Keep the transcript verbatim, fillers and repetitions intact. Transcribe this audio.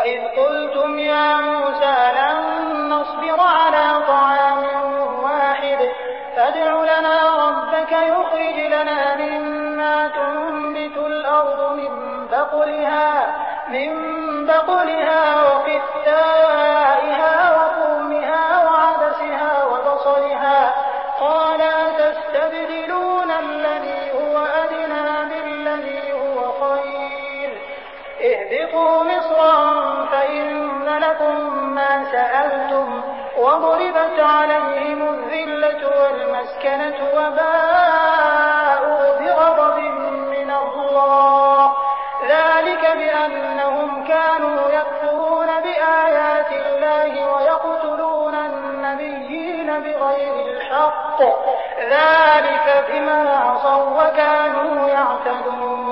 وإذ قلتم يا موسى لن نصبر على طعام واحد فادع لنا ربك يخرج لنا مما تنبت الأرض من بقلها, من بقلها وقثائها وفومها وعدسها وبصلها قال أتستبدلون الذي هو أدنى بالذي هو خير اهبطوا مصرا فإن لكم ما سألتم وضربت عليهم الذلة والمسكنة وباءوا بغضب من الله ذلك بأنهم كانوا يكفرون بآيات الله ويقتلون النبيين بغير الحق ذلك بما عصوا وكانوا يعتدون